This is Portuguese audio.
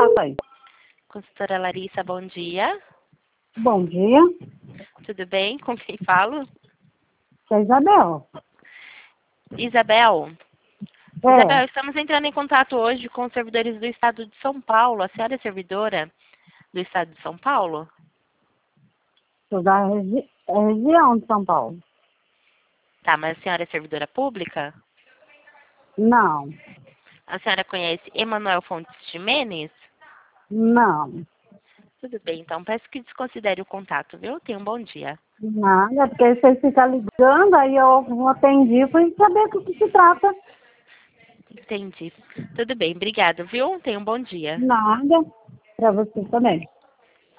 contato aí. Consultora Larissa, bom dia. Bom dia, Tudo bem? Com quem falo? é Isabel. Isabel. É, Isabel, estamos entrando em contato hoje com os servidores do Estado de São Paulo. A senhora é servidora do Estado de São Paulo? sou da região de São Paulo. Tá, mas a senhora é servidora pública? Não, A senhora conhece Emanuel Fontes Ximenes? não, Tudo bem, então peço que desconsidere o contato, viu? Tenha um bom dia. nada, porque vocês ficam ligando, aí eu atendi, fui saber do que se trata. Entendi. Tudo bem, obrigada, viu? Tenha um bom dia. Nada, para você também.